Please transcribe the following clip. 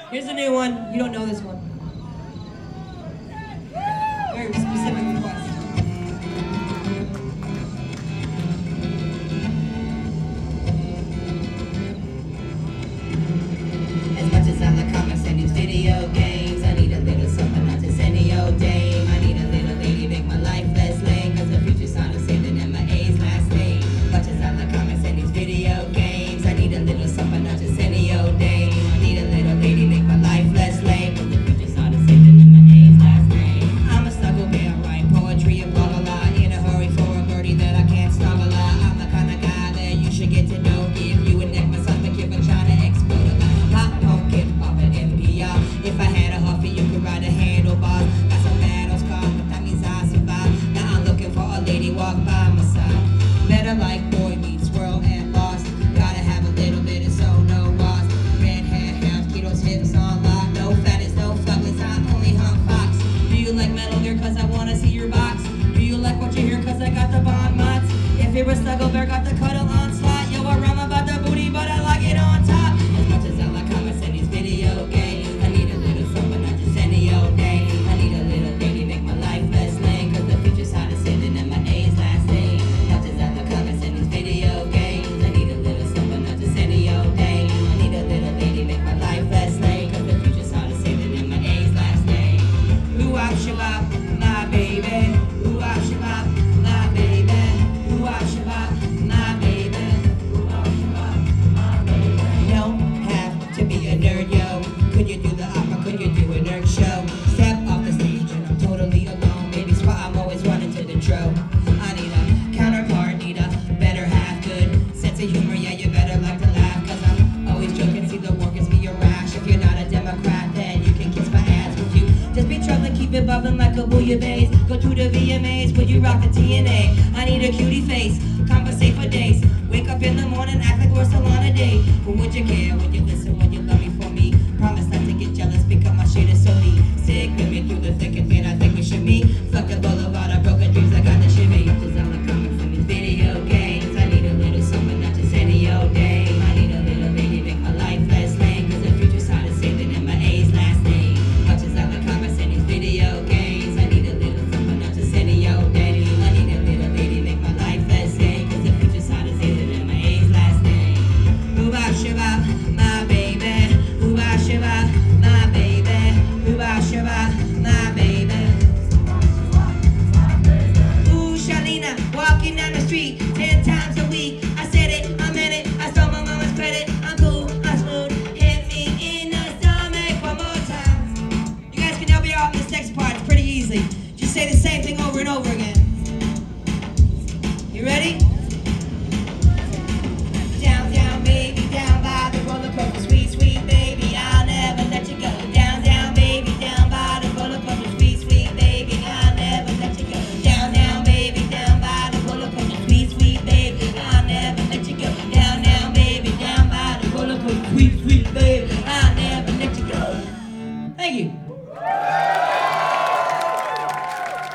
Here's a new one. You don't know this one. Very specific request. As much as I like comics and these video games, I need a little something, not just any old dame. I need a little lady, make my life less lame, cause the future's on the same than my A's last name. Much as I like comics and these video games, I need a little something, not just any old dame. I need a little lady, make my life less lame, cause the future's on the same than my A's last name. I'm a snuggle bear, write poetry and blah blah blah, in a hurry for a birdie that I can't snuggle. I'm the kind of guy that you should get to know. Give you a neck massage, but you've been trying to explode a lot. Hot pumpkin, pop an NPR. If I had a Huffy, you could ride a handlebar. Got some battle scars, but that means I survive. Now I'm looking for a lady, walk by my side. Better like Boy Meets World and Lost. Gotta have a little bit of so no loss. Red hair, hair, ketos, hips on lock. No fattest, no fugglers, I only hunt fox. Do you like Metal Gear cause I wanna see your box? Do you like what you hear cause I got the Bon Mots? If you're a snuggle bear, got the cuddle onslaught. Yo, I rhyme about the booty, but I like it on top. As much as I like comics and these video games, I need a little something, not just any old day. I need a little lady, make my life less lame, cause the future's hot as sitting in my A's last name. Much as I like comics and these video games, I need a little something, not just any old day. I need a little lady, make my life less lame, cause the future's hot as sitting in my A's last name. Ooh, I'm Shabbat, my baby. Ooh, I'm Shabbat, my baby. Ooh, I'm Shabbat, my baby. Ooh, I'm Shabbat, my baby. Don't have to be a nerd, yo. Could you do the opera? Could you do a nerd show? Step off the stage and I'm totally alone. Baby spot, I'm always running to the tro. I need a counterpart, need a better half. Good sense of humor, yeah, you better like to laugh. Cause I'm always joking, see the workers be a rash. If you're not a Democrat, then you can kiss my ass. Would you just be troubling, keep it bubbling like a bouillabaisse? Go to the VMAs, would you rock the TNA? I need a cutie face, conversate for days. Wake up in the morning, act like we're still on a date. But would you care, would you listen, would you love me for me? Promise not to get jealous because my shade is so neat. Stick with me through the thick and thin, I think we should meet. Fucking boulevard of broken dreams, I got the shimmy. Cause I'm the comics and these video games. I need a little something, not just any old day. I need a little lady, make my life less lame, cause the future's hot as sailing in my A's last name. Much as I like comics and these video games, I need a little something, not just any old day. I need a little lady, make my life less lame, cause the future's hot as sailing in my A's last name. Ooh, bop, shabba, my baby. Ooh, bop, shabba, my baby. Ooh, bop, shabba, my baby. Ooh, Charlena, walking down the street 10 times a week. I said it, I meant it, I stole my mama's credit. I'm cool, I'm smooth, hit me in the stomach one more time. You guys can help me out in this next part, it's pretty easy. Just say the same thing over and over again. You ready?